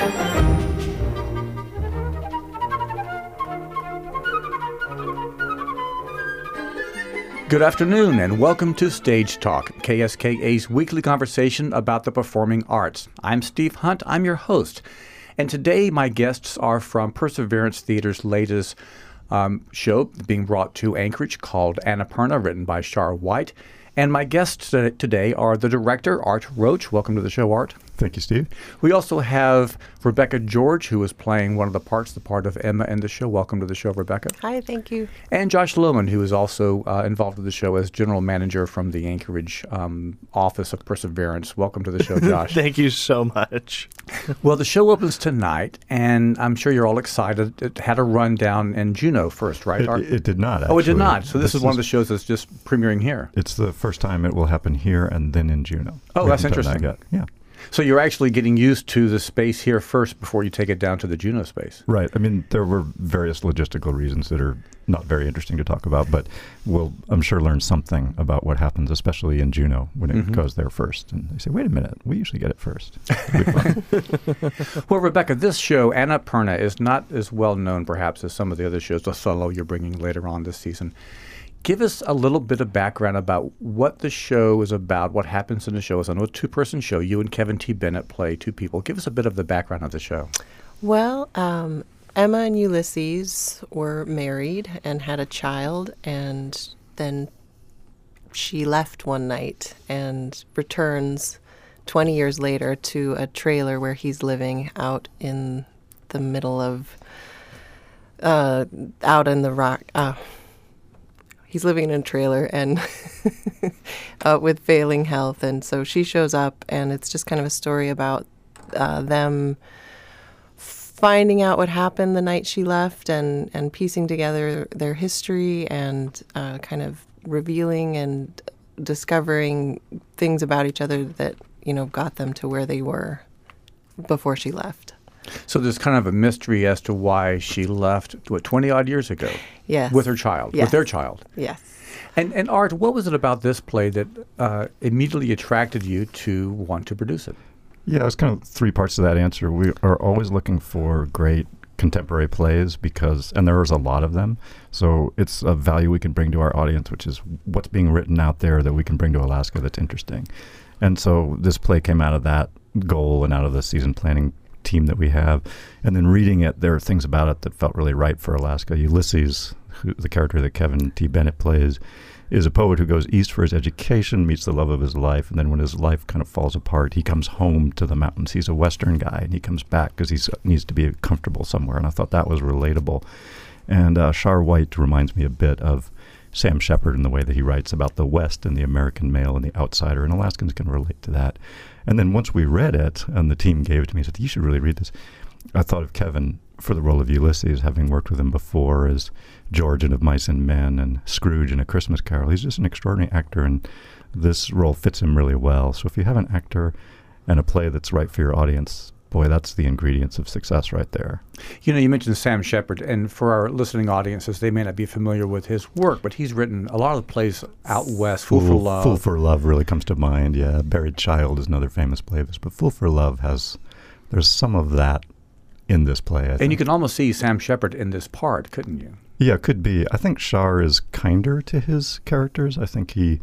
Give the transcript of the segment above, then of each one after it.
Good afternoon and welcome to Stage Talk, KSKA's weekly conversation about the performing arts. I'm Steve Hunt, I'm your host. And today my guests are from Perseverance Theater's latest show being brought to Anchorage called Annapurna, written by Shar White. And my guests today are the director, Art Roach. Welcome to the show, Art. Thank you, Steve. We also have Rebecca George, who is playing one of the parts, the part of Emma in the show. Welcome to the show, Rebecca. Hi, thank you. And Josh Lohman, who is also involved with the show as general manager from the Anchorage office of Perseverance. Welcome to the show, Josh. Thank you so much. Well, the show opens tonight, and I'm sure you're all excited. It had a run down in Juneau first, right? It did not, actually. Oh, it did not. So this is one of the shows that's just premiering here. It's the first time it will happen here and then in Juneau. Oh, that's interesting. Yeah. So you're actually getting used to the space here first before you take it down to the Juneau space. Right. I mean, there were various logistical reasons that are not very interesting to talk about, but we'll, I'm sure, learn something about what happens, especially in Juneau when it goes there first. And they say, wait a minute, we usually get it first. It'll be fun. Well, Rebecca, this show, Annapurna, is not as well known perhaps as some of the other shows, the solo you're bringing later on this season. Give us a little bit of background about what the show is about, what happens in the show. It's a two-person show. You and Kevin T. Bennett play two people. Give us a bit of the background of the show. Well, Emma and Ulysses were married and had a child, and then she left one night and returns 20 years later to a trailer where he's living out in the middle of, out in the rock. He's living in a trailer and with failing health. And so she shows up, and it's just kind of a story about them finding out what happened the night she left and piecing together their history and kind of revealing and discovering things about each other that, you know, got them to where they were before she left. So there's kind of a mystery as to why she left, 20-odd years ago? Yes. With her child, yes. with their child. Yes. And Art, what was it about this play that immediately attracted you to want to produce it? Yeah, it's kind of three parts to that answer. We are always looking for great contemporary plays and there is a lot of them. So it's a value we can bring to our audience, which is what's being written out there that we can bring to Alaska that's interesting. And so this play came out of that goal and out of the season planning team that we have. And then reading it, there are things about it that felt really right for Alaska. Ulysses, the character that Kevin T. Bennett plays, is a poet who goes east for his education, meets the love of his life, and then when his life kind of falls apart, he comes home to the mountains. He's a Western guy, and he comes back because he needs to be comfortable somewhere, and I thought that was relatable. And Shar White reminds me a bit of Sam Shepard in the way that he writes about the West and the American male and the outsider, and Alaskans can relate to that. And then once we read it, and the team gave it to me and said, you should really read this, I thought of Kevin for the role of Ulysses, having worked with him before as George in Of Mice and Men and Scrooge in A Christmas Carol. He's just an extraordinary actor, and this role fits him really well. So if you have an actor and a play that's right for your audience, boy, that's the ingredients of success right there. You know, you mentioned Sam Shepard, and for our listening audiences, they may not be familiar with his work, but he's written a lot of plays out west. Fool for Love. Fool for Love really comes to mind, yeah. Buried Child is another famous play of his, but Fool for Love there's some of that in this play, I think. And you can almost see Sam Shepard in this part, couldn't you? Yeah, could be. I think Shar is kinder to his characters. I think he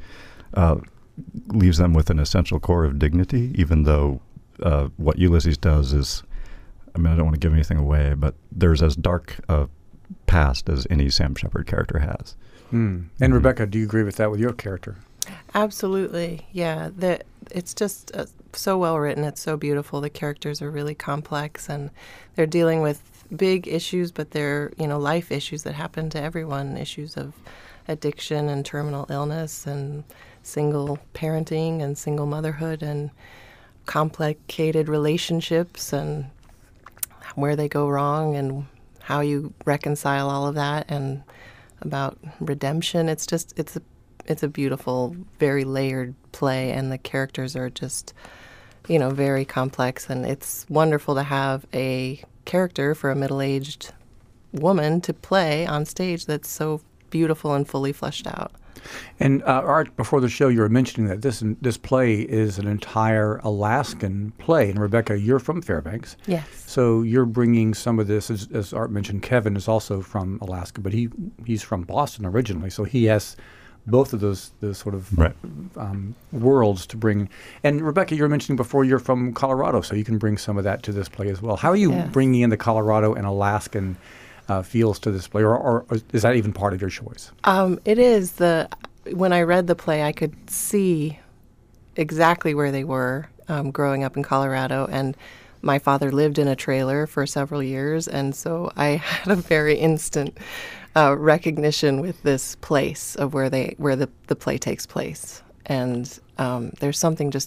leaves them with an essential core of dignity, even though what Ulysses does is, I mean, I don't want to give anything away, but there's as dark a past as any Sam Shepard character has. And Rebecca, do you agree with that with your character? Absolutely, yeah. It's just so well written. It's so beautiful. The characters are really complex, and they're dealing with big issues, but they're, you know, life issues that happen to everyone, issues of addiction and terminal illness and single parenting and single motherhood and complicated relationships and where they go wrong and how you reconcile all of that, and about redemption. It's a beautiful, very layered play, and the characters are just, you know, very complex, and it's wonderful to have a character for a middle-aged woman to play on stage that's so beautiful and fully fleshed out. And Art, before the show, you were mentioning that this play is an entire Alaskan play. And Rebecca, you're from Fairbanks. Yes. So you're bringing some of this, as Art mentioned, Kevin is also from Alaska, but he's from Boston originally. So he has both of those sort of Right. worlds to bring. And Rebecca, you were mentioning before you're from Colorado, so you can bring some of that to this play as well. How are you Yes. bringing in the Colorado and Alaskan feels to this play, or is that even part of your choice? It is. When I read the play, I could see exactly where they were growing up in Colorado, and my father lived in a trailer for several years, and so I had a very instant recognition with this place of where the play takes place. And there's something just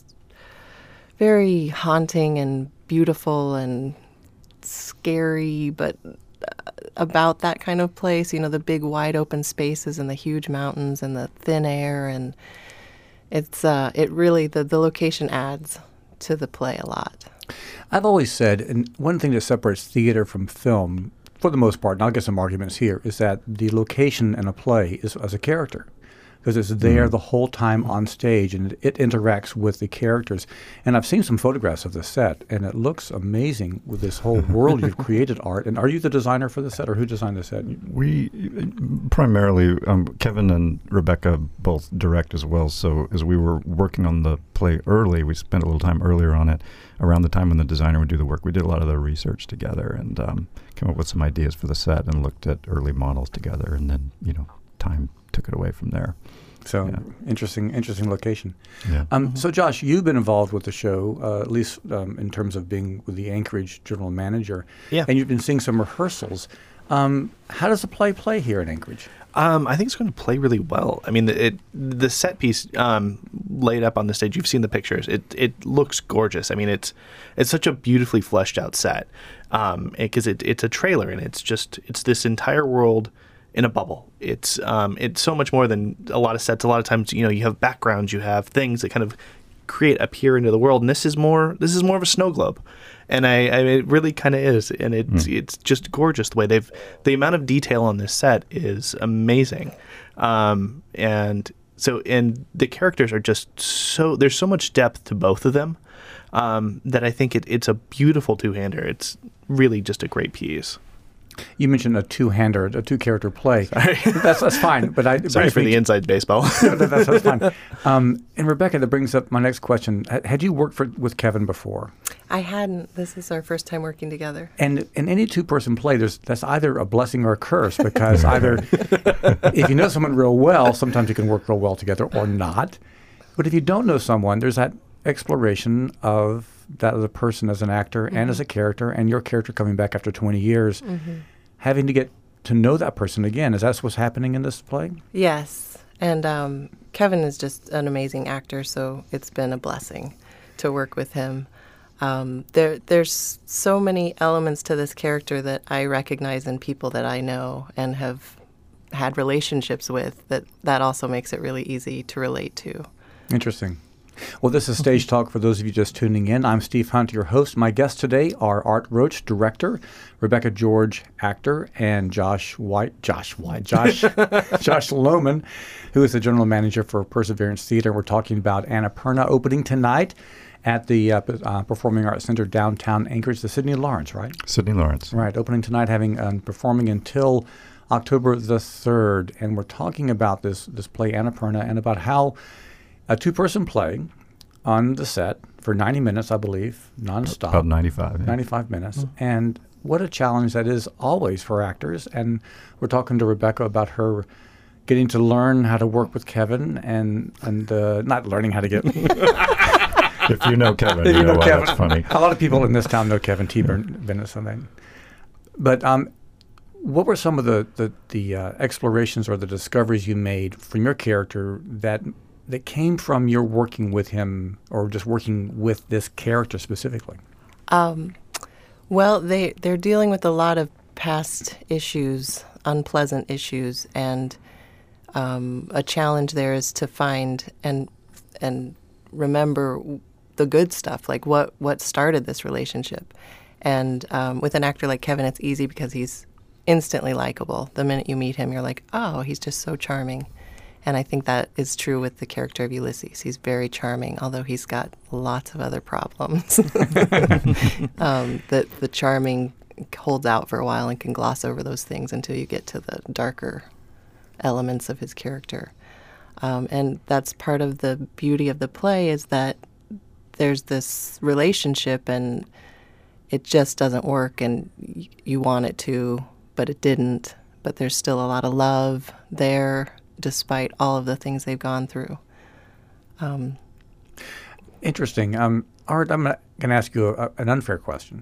very haunting and beautiful and scary, but about that kind of place, the big wide open spaces and the huge mountains and the thin air, and it really, the location adds to the play a lot. I've always said, and one thing that separates theater from film, for the most part, and I'll get some arguments here, is that the location in a play is as a character, because it's there the whole time on stage, and it interacts with the characters. And I've seen some photographs of the set, and it looks amazing with this whole world you've created, Art. And are you the designer for the set, or who designed the set? We primarily, Kevin and Rebecca both direct as well. So as we were working on the play early, we spent a little time earlier on it. Around the time when the designer would do the work, we did a lot of the research together and came up with some ideas for the set and looked at early models together. And then, time took it away from there. So Yeah. interesting location. Yeah. So Josh, you've been involved with the show, at least in terms of being with the Anchorage general manager. Yeah. And you've been seeing some rehearsals. How does the play here in Anchorage? I think it's going to play really well. I mean, the set piece laid up on the stage. You've seen the pictures. It looks gorgeous. I mean, it's such a beautifully fleshed out set because it's a trailer and it's this entire world in a bubble. It's so much more than a lot of sets. A lot of times, you have backgrounds, you have things that kind of appear into the world, and this is more of a snow globe. And it really kind of is, and it's just gorgeous the way the amount of detail on this set is amazing, and the characters are just there's so much depth to both of them that I think it's a beautiful two-hander. It's really just a great piece. You mentioned a two-hander, a two-character play. Sorry. That's fine. But Sorry for the inside baseball. that's fine. And Rebecca, that brings up my next question. Had you worked with Kevin before? I hadn't. This is our first time working together. And in any two-person play, that's either a blessing or a curse, because either if you know someone real well, sometimes you can work real well together, or not. But if you don't know someone, there's that exploration of that other person as an actor and as a character, and your character coming back after 20 years, having to get to know that person again. Is that what's happening in this play? Yes. And Kevin is just an amazing actor, so it's been a blessing to work with him. There's so many elements to this character that I recognize in people that I know and have had relationships with, that also makes it really easy to relate to. Interesting. Well, this is Stage Talk for those of you just tuning in. I'm Steve Hunt, your host. My guests today are Art Roach, director, Rebecca George, actor, and Josh Lohman, who is the general manager for Perseverance Theater. We're talking about Annapurna opening tonight at the Performing Arts Center downtown Anchorage, the Sidney Lawrence, right? Sidney Lawrence. Right, opening tonight, having performing until October the 3rd. And we're talking about this play Annapurna and about how a two-person play on the set for 90 minutes, I believe, nonstop. About 95. Yeah. 95 minutes. And what a challenge that is always for actors. And we're talking to Rebecca about her getting to learn how to work with Kevin and not learning how to get... If you know Kevin, you know why Kevin. that's funny. A lot of people in this town know Kevin T. Bennett. But what were some of the explorations or the discoveries you made from your character that came from your working with him, or just working with this character specifically? Well, they're dealing with a lot of past issues, unpleasant issues, and a challenge there is to find and remember the good stuff, like what started this relationship. And with an actor like Kevin, it's easy because he's instantly likable. The minute you meet him, you're like, oh, he's just so charming. And I think that is true with the character of Ulysses. He's very charming, although he's got lots of other problems. The charming holds out for a while and can gloss over those things until you get to the darker elements of his character. And that's part of the beauty of the play, is that there's this relationship and it just doesn't work, and you want it to, but it didn't. But there's still a lot of love there, despite all of the things they've gone through. Interesting. Art, I'm going to ask you an unfair question.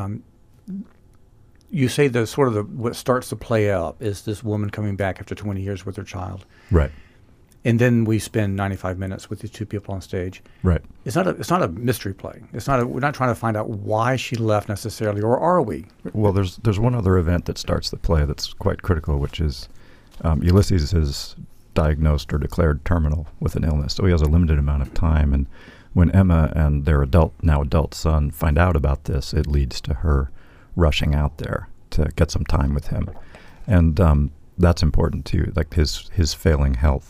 You say what starts to play up is this woman coming back after 20 years with her child. Right. And then we spend 95 minutes with these two people on stage. Right. It's not a mystery play. We're not trying to find out why she left necessarily, or are we? Well, there's one other event that starts the play that's quite critical, which is Ulysses is diagnosed or declared terminal with an illness, so he has a limited amount of time. And when Emma and their now adult son find out about this, it leads to her rushing out there to get some time with him, and that's important too. Like his failing health.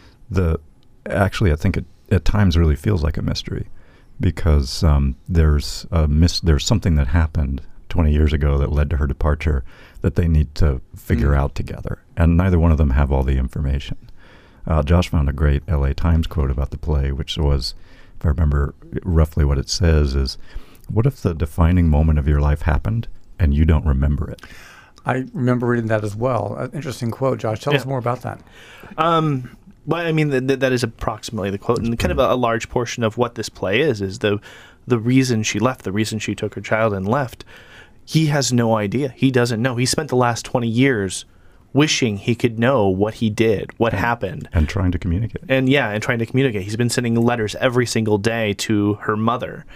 Actually, I think it at times really feels like a mystery, because there's something that happened 20 years ago that led to her departure that they need to figure out together, and neither one of them have all the information. Josh found a great LA Times quote about the play, which was, if I remember roughly what it says, is, what if the defining moment of your life happened and you don't remember it? I remember reading that as well. Interesting quote, Josh. Tell us more about that. Well, I mean, that is approximately the quote, and kind of a large portion of what this play is the reason she left, the reason she took her child and left. He has no idea. He doesn't know. He spent the last 20 years wishing he could know what he did, what happened. And trying to communicate. And trying to communicate. He's been sending letters every single day to her mother.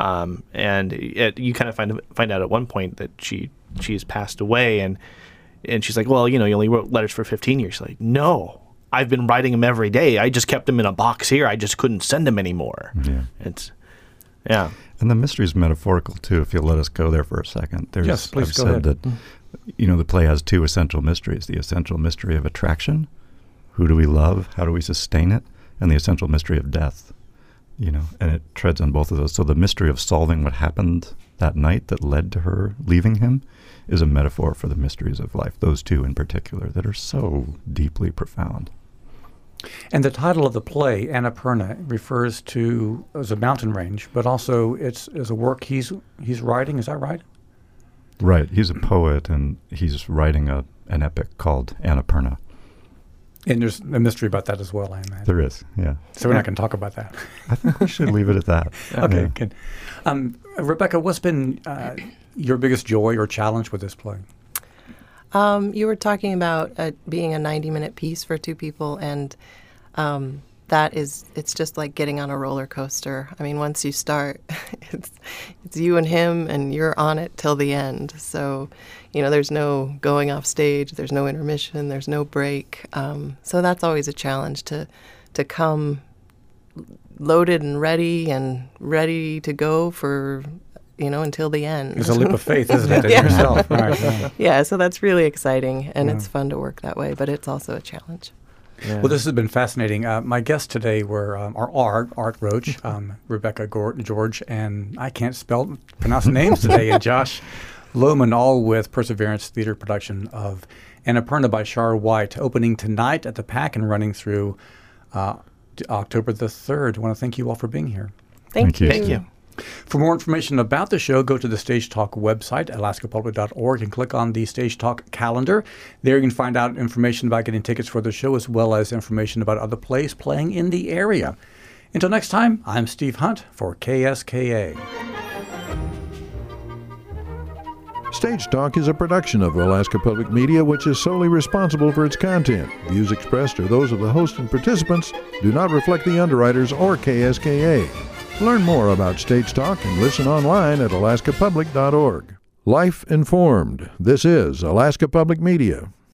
And you kind of find out at one point that she's passed away, and she's like, well, you only wrote letters for 15 years. She's like, no. I've been writing them every day. I just kept them in a box here. I just couldn't send them anymore. Yeah. And the mystery is metaphorical, too, if you'll let us go there for a second. Yes, please I've go said ahead. That, the play has two essential mysteries. The essential mystery of attraction, who do we love, how do we sustain it, and the essential mystery of death. And it treads on both of those. So the mystery of solving what happened that night that led to her leaving him is a metaphor for the mysteries of life, those two in particular, that are so deeply profound. And the title of the play, Annapurna, refers to as a mountain range, but also it's a work he's writing. Is that right? Right. He's a poet, and he's writing an epic called Annapurna. And there's a mystery about that as well, I imagine. There is, yeah. So we're not going to talk about that. I think we should leave it at that. Okay, good. Rebecca, what's been your biggest joy or challenge with this play? You were talking about being a 90-minute piece for two people, and it's just like getting on a roller coaster. I mean, once you start, it's you and him, and you're on it till the end. So, there's no going off stage, there's no intermission, there's no break. So that's always a challenge to come loaded and ready to go for until the end. It's a leap of faith, isn't it, in yourself? Right, yeah. Yeah, so that's really exciting, and it's fun to work that way, but it's also a challenge. Yeah. Well, this has been fascinating. My guests today were Art Roach, Rebecca George, and I can't pronounce names today, and Josh Lohman, all with Perseverance Theater production of Annapurna by Char White, opening tonight at the PAC and running through October the 3rd. I want to thank you all for being here. Thank you. Thank you. For more information about the show, go to the Stage Talk website, alaskapublic.org, and click on the Stage Talk calendar. There you can find out information about getting tickets for the show, as well as information about other plays playing in the area. Until next time, I'm Steve Hunt for KSKA. Stage Talk is a production of Alaska Public Media, which is solely responsible for its content. Views expressed are those of the host and participants, do not reflect the underwriters or KSKA. Learn more about Stage Talk and listen online at alaskapublic.org. Life informed. This is Alaska Public Media.